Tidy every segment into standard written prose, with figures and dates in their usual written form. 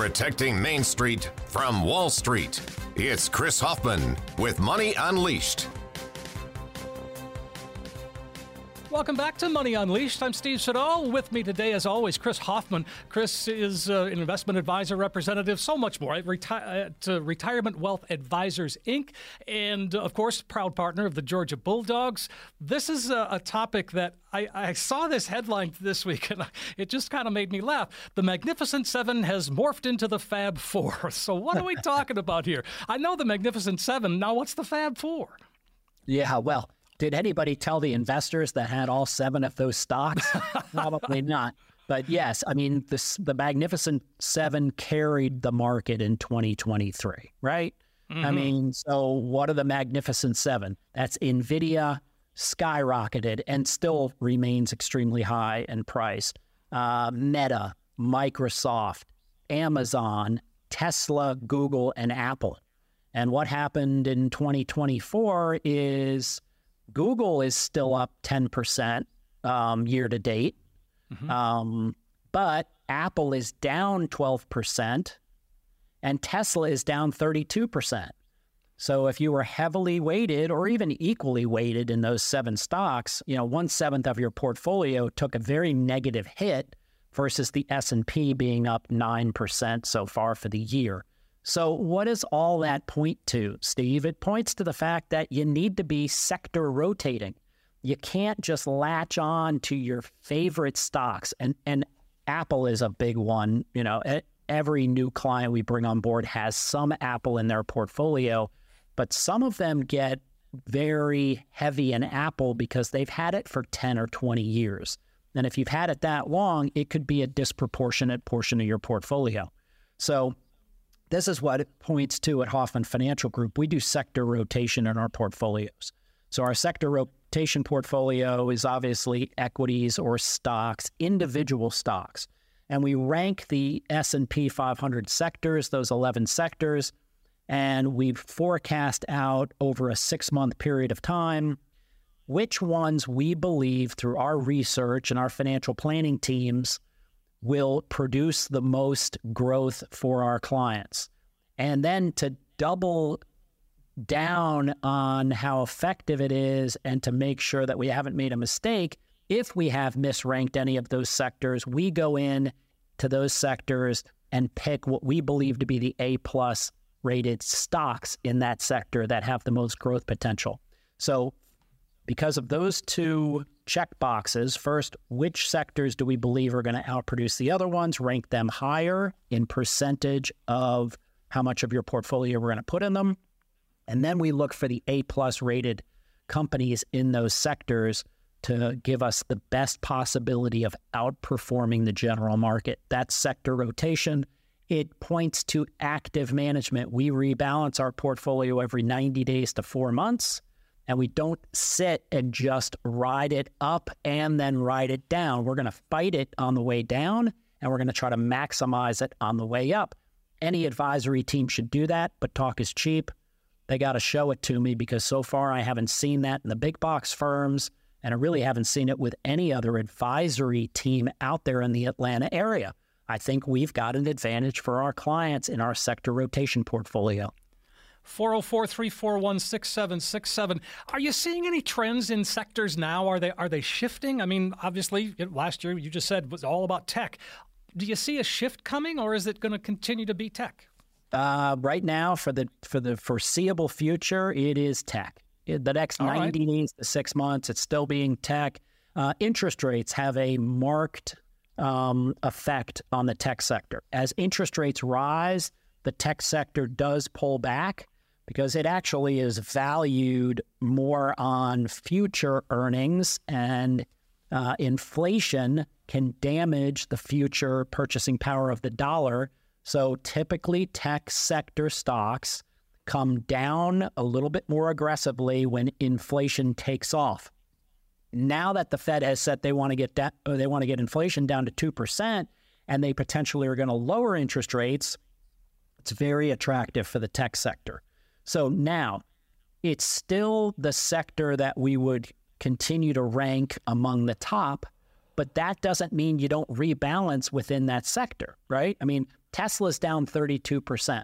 Protecting Main Street from Wall Street. It's Chris Hoffman with Money Unleashed. Welcome back to Money Unleashed. I'm Steve Siddall. With me today, as always, Chris Hoffman. Chris is an investment advisor representative, so much more, at Retirement Wealth Advisors, Inc., and, of course, proud partner of the Georgia Bulldogs. This is a topic that I saw this headline this week, and it just kind of made me laugh. The Magnificent Seven has morphed into the Fab Four. So what are we talking about here? I know the Magnificent Seven. Now, what's the Fab Four? Yeah, well, did anybody tell the investors that had all seven of those stocks? Probably not. But yes, I mean, the Magnificent Seven carried the market in 2023, right? Mm-hmm. I mean, so what are the Magnificent Seven? That's NVIDIA, skyrocketed and still remains extremely high in price. Meta, Microsoft, Amazon, Tesla, Google, and Apple. And what happened in 2024 is Google is still up 10% year to date, but Apple is down 12% and Tesla is down 32%. So if you were heavily weighted or even equally weighted in those seven stocks, 1/7 of your portfolio took a very negative hit versus the S&P being up 9% so far for the year. So what does all that point to, Steve? It points to the fact that you need to be sector rotating. You can't just latch on to your favorite stocks. And Apple is a big one. Every new client we bring on board has some Apple in their portfolio, but some of them get very heavy in Apple because they've had it for 10 or 20 years. And if you've had it that long, it could be a disproportionate portion of your portfolio. So this is what it points to at Hoffman Financial Group. We do sector rotation in our portfolios. So our sector rotation portfolio is obviously equities or stocks, individual stocks. And we rank the S&P 500 sectors, those 11 sectors, and we forecast out over a 6-month period of time which ones we believe through our research and our financial planning teams will produce the most growth for our clients. And then to double down on how effective it is and to make sure that we haven't made a mistake, if we have misranked any of those sectors, we go in to those sectors and pick what we believe to be the A+ rated stocks in that sector that have the most growth potential. So because of those two check boxes, first, which sectors do we believe are going to outproduce the other ones? Rank them higher in percentage of how much of your portfolio we're going to put in them. And then we look for the A+ rated companies in those sectors to give us the best possibility of outperforming the general market. That's sector rotation. It points to active management. We rebalance our portfolio every 90 days to 4 months. And we don't sit and just ride it up and then ride it down. We're going to fight it on the way down, and we're going to try to maximize it on the way up. Any advisory team should do that, but talk is cheap. They got to show it to me because so far I haven't seen that in the big box firms, and I really haven't seen it with any other advisory team out there in the Atlanta area. I think we've got an advantage for our clients in our sector rotation portfolio. 404-341-6767. Are you seeing any trends in sectors now? Are they shifting? I mean, obviously, last year you just said it was all about tech. Do you see a shift coming, or is it going to continue to be tech? Right now, for the foreseeable future, it is tech. The next 90 days to 6 months, it's still being tech. Interest rates have a marked effect on the tech sector. As interest rates rise, the tech sector does pull back because it actually is valued more on future earnings, and inflation can damage the future purchasing power of the dollar. So typically tech sector stocks come down a little bit more aggressively when inflation takes off. Now that the Fed has said they want to get inflation down to 2%, and they potentially are going to lower interest rates, it's very attractive for the tech sector. So now it's still the sector that we would continue to rank among the top, but that doesn't mean you don't rebalance within that sector, right? I mean, Tesla's down 32%.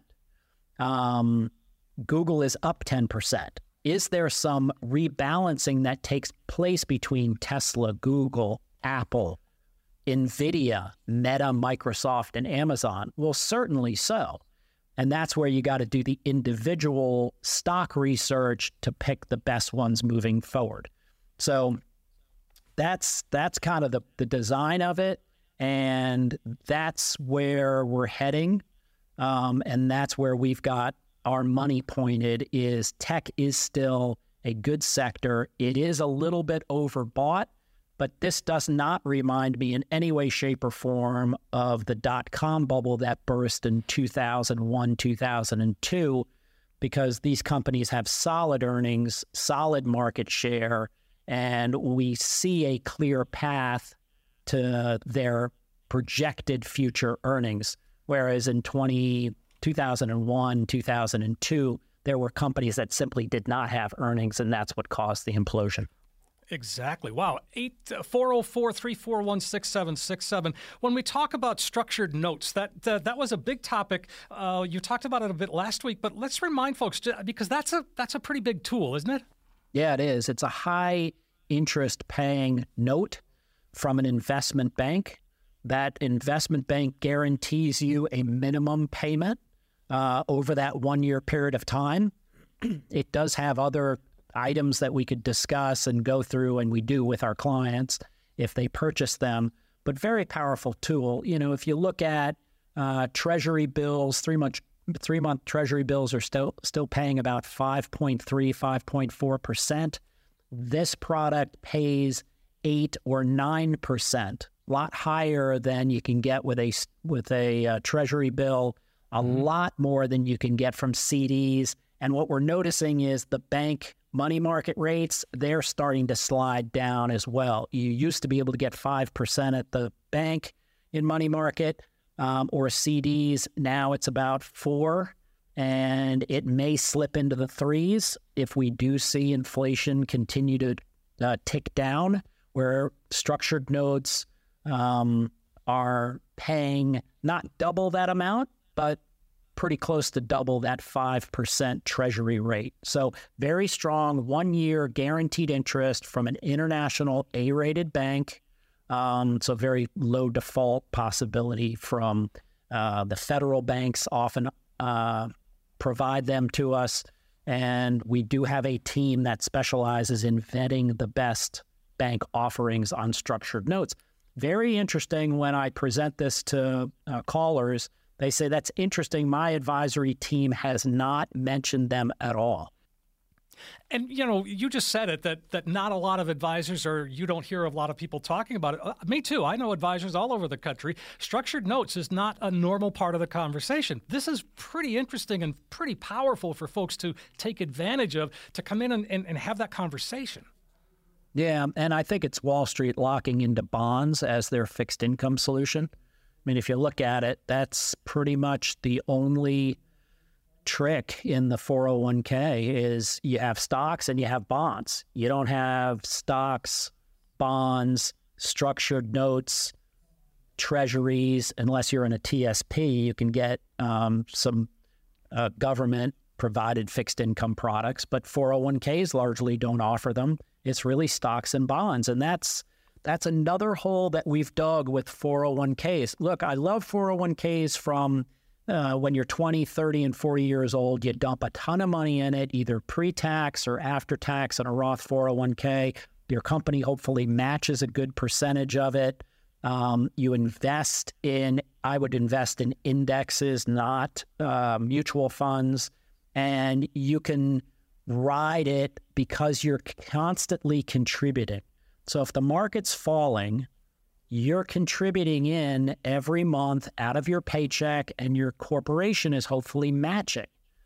Google is up 10%. Is there some rebalancing that takes place between Tesla, Google, Apple, NVIDIA, Meta, Microsoft, and Amazon? Well, certainly so. And that's where you got to do the individual stock research to pick the best ones moving forward. So that's kind of the design of it. And that's where we're heading. And that's where we've got our money pointed. Is tech is still a good sector. It is a little bit overbought, but this does not remind me in any way, shape, or form of the dot-com bubble that burst in 2001, 2002, because these companies have solid earnings, solid market share, and we see a clear path to their projected future earnings. Whereas in 2001, 2002, there were companies that simply did not have earnings, and that's what caused the implosion. Exactly. Wow. 404-341-6767. When we talk about structured notes, that was a big topic. You talked about it a bit last week, but let's remind folks, because that's a pretty big tool, isn't it? Yeah, it is. It's a high interest paying note from an investment bank. That investment bank guarantees you a minimum payment over that 1 year period of time. It does have other items that we could discuss and go through, and we do with our clients if they purchase them, but very powerful tool. You know, if you look at treasury bills, three-month treasury bills are still paying about 5.3, 5.4%. This product pays 8 or 9%, a lot higher than you can get with a treasury bill, a lot more than you can get from CDs. And what we're noticing is the bank money market rates, they're starting to slide down as well. You used to be able to get 5% at the bank in money market or CDs. Now it's about 4%, and it may slip into the 3s if we do see inflation continue to tick down, where structured notes are paying not double that amount, but pretty close to double that 5% treasury rate. So very strong 1 year guaranteed interest from an international A-rated bank. So very low default possibility from the federal banks often provide them to us. And we do have a team that specializes in vetting the best bank offerings on structured notes. Very interesting when I present this to callers. They say, that's interesting. My advisory team has not mentioned them at all. And, you know, you just said it, that not a lot of advisors, or you don't hear a lot of people talking about it. Me too. I know advisors all over the country. Structured notes is not a normal part of the conversation. This is pretty interesting and pretty powerful for folks to take advantage of, to come in and have that conversation. Yeah, and I think it's Wall Street locking into bonds as their fixed income solution. I mean, if you look at it, that's pretty much the only trick in the 401k is you have stocks and you have bonds. You don't have stocks, bonds, structured notes, treasuries, unless you're in a TSP. You can get some government-provided fixed income products, but 401ks largely don't offer them. It's really stocks and bonds, and that's another hole that we've dug with 401ks. Look, I love 401ks from when you're 20, 30, and 40 years old. You dump a ton of money in it, either pre-tax or after-tax in a Roth 401k. Your company hopefully matches a good percentage of it. You invest in, I would invest in indexes, not mutual funds, and you can ride it because you're constantly contributing. So if the market's falling, you're contributing in every month out of your paycheck, and your corporation is hopefully matching.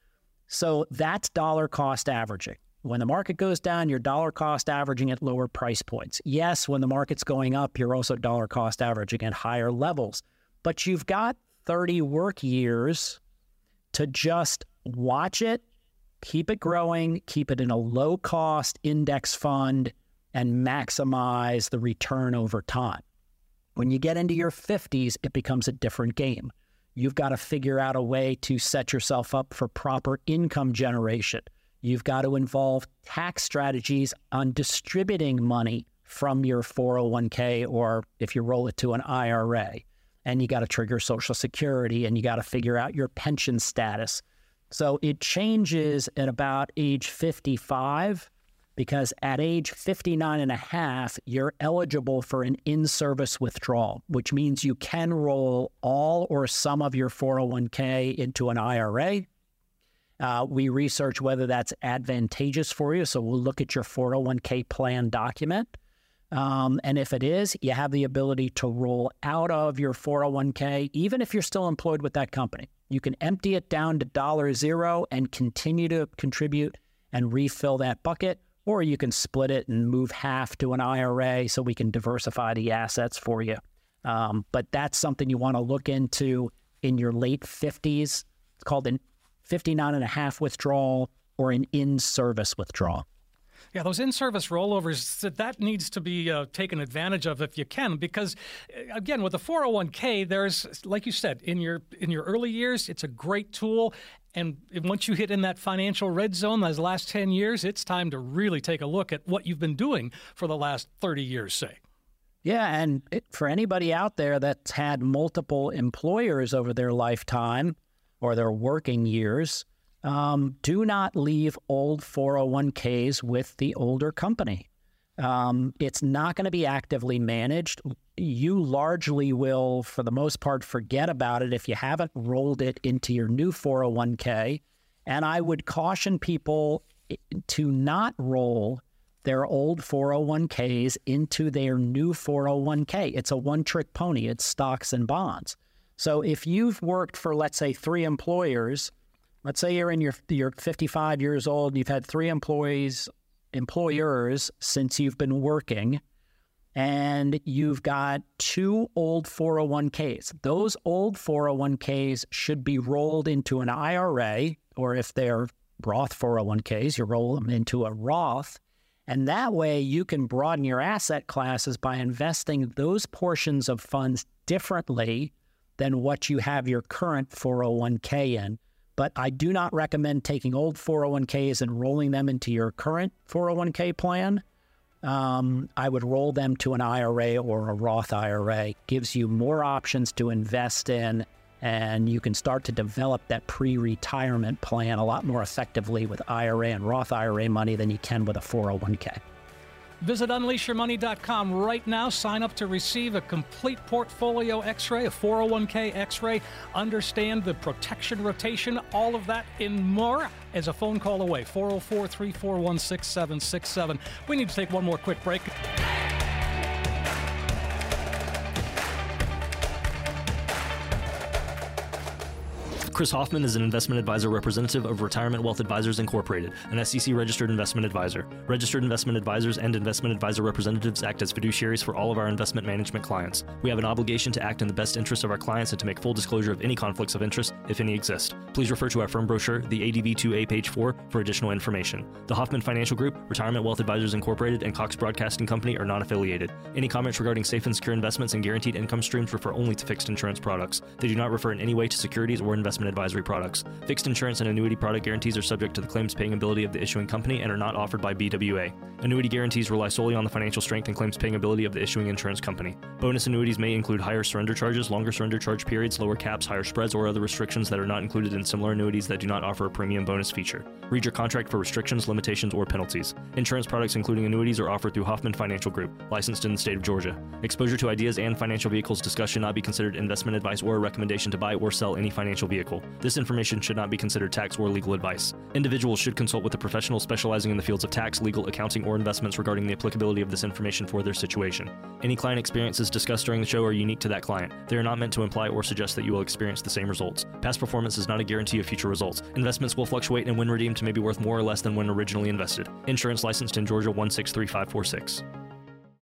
So that's dollar cost averaging. When the market goes down, you're dollar cost averaging at lower price points. Yes, when the market's going up, you're also dollar cost averaging at higher levels. But you've got 30 work years to just watch it, keep it growing, keep it in a low-cost index fund, and maximize the return over time. When you get into your 50s, it becomes a different game. You've got to figure out a way to set yourself up for proper income generation. You've got to involve tax strategies on distributing money from your 401k, or if you roll it to an IRA. And you got to trigger Social Security, and you got to figure out your pension status. So it changes at about age 55, because at age 59 and a half, you're eligible for an in-service withdrawal, which means you can roll all or some of your 401k into an IRA. We research whether that's advantageous for you, so we'll look at your 401k plan document. And if it is, you have the ability to roll out of your 401k, even if you're still employed with that company. You can empty it down to $0 and continue to contribute and refill that bucket, or you can split it and move half to an IRA so we can diversify the assets for you. But that's something you want to look into in your late 50s. It's called an 59 and a half withdrawal or an in-service withdrawal. Yeah, those in-service rollovers, that needs to be taken advantage of if you can, because, again, with the 401k, there's, like you said, in your early years, it's a great tool. And once you hit in that financial red zone, those last 10 years, it's time to really take a look at what you've been doing for the last 30 years, say. Yeah, and for anybody out there that's had multiple employers over their lifetime or their working years, do not leave old 401ks with the older company. It's not going to be actively managed. You largely will, for the most part, forget about it if you haven't rolled it into your new 401k. And I would caution people to not roll their old 401ks into their new 401k. It's a one-trick pony. It's stocks and bonds. So if you've worked for, let's say, 3 employers, let's say you're in you're 55 years old, and you've had 3 employers since you've been working, and you've got 2 old 401ks. Those old 401ks should be rolled into an IRA, or if they're Roth 401ks, you roll them into a Roth. And that way you can broaden your asset classes by investing those portions of funds differently than what you have your current 401k in. But I do not recommend taking old 401ks and rolling them into your current 401k plan. I would roll them to an IRA or a Roth IRA. Gives you more options to invest in, and you can start to develop that pre-retirement plan a lot more effectively with IRA and Roth IRA money than you can with a 401k. Visit unleashyourmoney.com right now. Sign up to receive a complete portfolio x-ray, a 401k x-ray. Understand the protection rotation, all of that and more as a phone call away, 404-341-6767. We need to take one more quick break. Chris Hoffman is an investment advisor representative of Retirement Wealth Advisors Incorporated, an SEC-registered investment advisor. Registered investment advisors and investment advisor representatives act as fiduciaries for all of our investment management clients. We have an obligation to act in the best interest of our clients and to make full disclosure of any conflicts of interest, if any exist. Please refer to our firm brochure, the ADV2A page 4, for additional information. The Hoffman Financial Group, Retirement Wealth Advisors Incorporated, and Cox Broadcasting Company are not affiliated. Any comments regarding safe and secure investments and guaranteed income streams refer only to fixed insurance products. They do not refer in any way to securities or investment advisory products. Fixed insurance and annuity product guarantees are subject to the claims paying ability of the issuing company and are not offered by BWA. Annuity guarantees rely solely on the financial strength and claims paying ability of the issuing insurance company. Bonus annuities may include higher surrender charges, longer surrender charge periods, lower caps, higher spreads, or other restrictions that are not included in similar annuities that do not offer a premium bonus feature. Read your contract for restrictions, limitations, or penalties. Insurance products including annuities are offered through Hoffman Financial Group, licensed in the state of Georgia. Exposure to ideas and financial vehicles discussed should not be considered investment advice or a recommendation to buy or sell any financial vehicle. This information should not be considered tax or legal advice. Individuals should consult with a professional specializing in the fields of tax, legal, accounting, or investments regarding the applicability of this information for their situation. Any client experiences discussed during the show are unique to that client. They are not meant to imply or suggest that you will experience the same results. Past performance is not a guarantee of future results. Investments will fluctuate, and when redeemed may be worth more or less than when originally invested. Insurance licensed in Georgia 163546.